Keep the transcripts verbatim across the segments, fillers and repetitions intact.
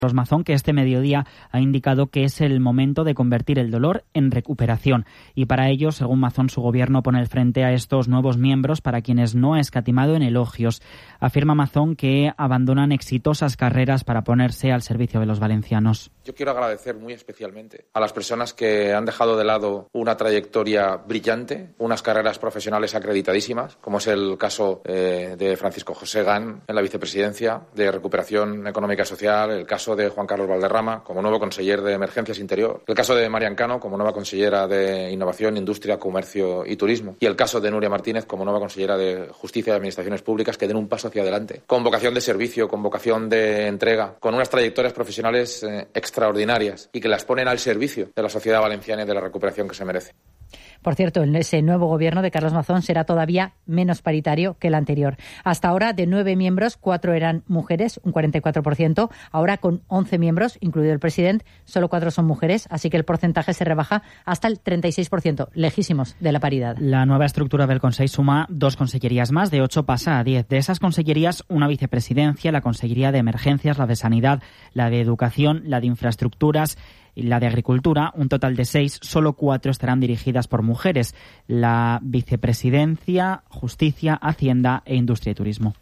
Carlos Mazón, que este mediodía ha indicado que es el momento de convertir el dolor en recuperación. Y para ello, según Mazón, su gobierno pone el frente a estos nuevos miembros para quienes no ha escatimado en elogios. Afirma Mazón que abandonan exitosas carreras para ponerse al servicio de los valencianos. Yo quiero agradecer muy especialmente a las personas que han dejado de lado una trayectoria brillante, unas carreras profesionales acreditadísimas, como es el caso eh, de Francisco José Gán en la vicepresidencia de Recuperación Económica y Social, el caso de Juan Carlos Valderrama como nuevo conseller de Emergencias Interior, el caso de Marian Cano como nueva consellera de Innovación, Industria, Comercio y Turismo y el caso de Nuria Martínez como nueva consellera de Justicia y Administraciones Públicas, que den un paso hacia adelante, con vocación de servicio, con vocación de entrega, con unas trayectorias profesionales eh, extraordinarias y que las ponen al servicio de la sociedad valenciana y de la recuperación que se merece. Por cierto, ese nuevo gobierno de Carlos Mazón será todavía menos paritario que el anterior. Hasta ahora, de nueve miembros, cuatro eran mujeres, un cuarenta y cuatro por ciento. Ahora, con once miembros, incluido el presidente, solo cuatro son mujeres, así que el porcentaje se rebaja hasta el treinta y seis por ciento, lejísimos de la paridad. La nueva estructura del Consejo suma dos consellerías más, de ocho pasa a diez. De esas consellerías, una vicepresidencia, la Consellería de Emergencias, la de Sanidad, la de Educación, la de Infraestructuras y la de Agricultura, un total de seis, solo cuatro estarán dirigidas por mujeres: la Vicepresidencia, Justicia, Hacienda e Industria y Turismo.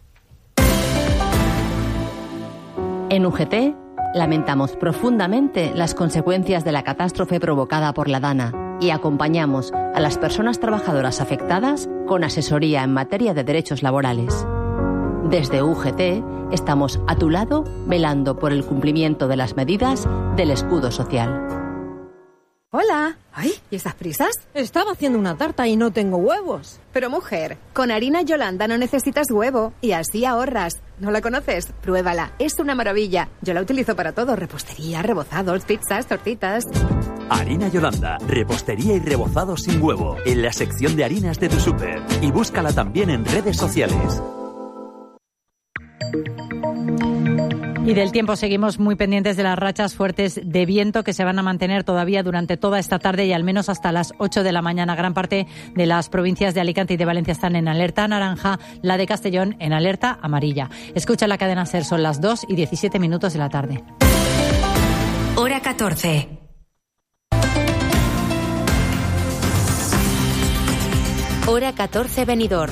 En U G T lamentamos profundamente las consecuencias de la catástrofe provocada por la Dana y acompañamos a las personas trabajadoras afectadas con asesoría en materia de derechos laborales. Desde U G T estamos a tu lado velando por el cumplimiento de las medidas del escudo social. Hola. Ay, ¿y estas prisas? Estaba haciendo una tarta y no tengo huevos. Pero mujer, con harina Yolanda no necesitas huevo y así ahorras. ¿No la conoces? Pruébala, es una maravilla. Yo la utilizo para todo: repostería, rebozados, pizzas, tortitas. Harina Yolanda, repostería y rebozados sin huevo, en la sección de harinas de tu súper. Y búscala también en redes sociales. Y del tiempo seguimos muy pendientes de las rachas fuertes de viento que se van a mantener todavía durante toda esta tarde y al menos hasta las ocho de la mañana. Gran parte de las provincias de Alicante y de Valencia están en alerta naranja, la de Castellón en alerta amarilla. Escucha la cadena SER, son las dos y diecisiete minutos de la tarde. Hora catorce. Hora catorce, Benidorm.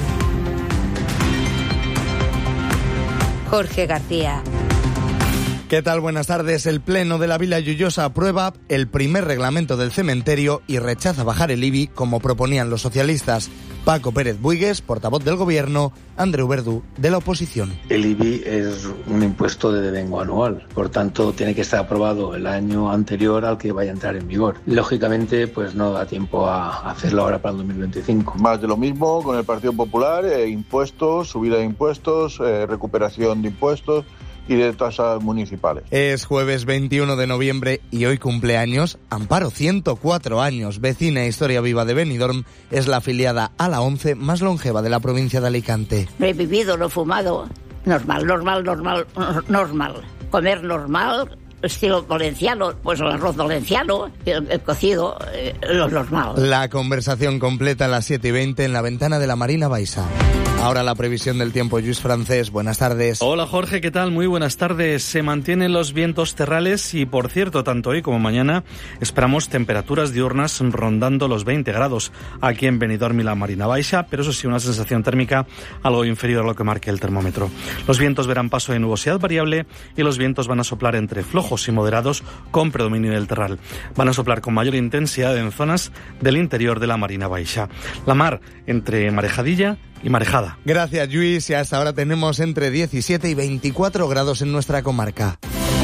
Jorge García. ¿Qué tal? Buenas tardes. El Pleno de la Vila Lloyosa aprueba el primer reglamento del cementerio y rechaza bajar el I B I como proponían los socialistas. Paco Pérez Buigues, portavoz del Gobierno, Andreu Verdú, de la oposición. El I B I es un impuesto de devengo anual, por tanto tiene que estar aprobado el año anterior al que vaya a entrar en vigor. Lógicamente, pues no da tiempo a hacerlo ahora para el dos mil veinticinco. Más de lo mismo con el Partido Popular, eh, impuestos, subida de impuestos, eh, recuperación de impuestos y de tasas municipales. Es jueves veintiuno de noviembre y hoy cumpleaños Amparo, ciento cuatro años, vecina e historia viva de Benidorm, es la afiliada a la ONCE más longeva de la provincia de Alicante. No he bebido, no he fumado, normal, normal, normal, normal, comer normal, estilo valenciano, pues el arroz valenciano, el, el cocido, eh, lo normal. La conversación completa a las siete y veinte en la ventana de la Marina Baixa. Ahora la previsión del tiempo, Lluís Francés, buenas tardes. Hola Jorge, ¿qué tal? Muy buenas tardes. Se mantienen los vientos terrales y, por cierto, tanto hoy como mañana esperamos temperaturas diurnas rondando los veinte grados aquí en Benidorm y la Marina Baixa, pero eso sí, una sensación térmica algo inferior a lo que marque el termómetro. Los vientos verán paso de nubosidad variable y los vientos van a soplar entre flojos y moderados con predominio del terral. Van a soplar con mayor intensidad en zonas del interior de la Marina Baixa. La mar entre marejadilla y marejada. Gracias, Lluís. Y hasta ahora tenemos entre diecisiete y veinticuatro grados en nuestra comarca.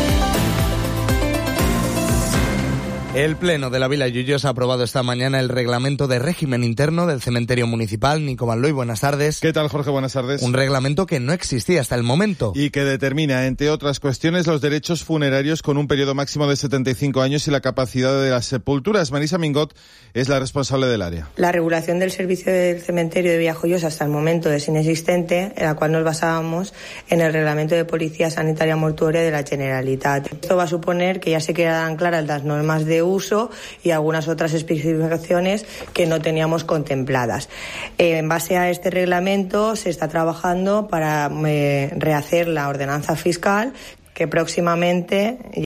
El Pleno de la Vila Lloyosa ha aprobado esta mañana el reglamento de régimen interno del cementerio municipal. Nico Manloy, buenas tardes. ¿Qué tal, Jorge? Buenas tardes. Un reglamento que no existía hasta el momento. Y que determina, entre otras cuestiones, los derechos funerarios con un periodo máximo de setenta y cinco años y la capacidad de las sepulturas. Marisa Mingot es la responsable del área. La regulación del servicio del cementerio de Villa Joyosa hasta el momento es inexistente, en la cual nos basábamos en el reglamento de policía sanitaria mortuoria de la Generalitat. Esto va a suponer que ya se quedan claras las normas de uso y algunas otras especificaciones que no teníamos contempladas. Eh, en base a este reglamento se está trabajando para eh, rehacer la ordenanza fiscal que próximamente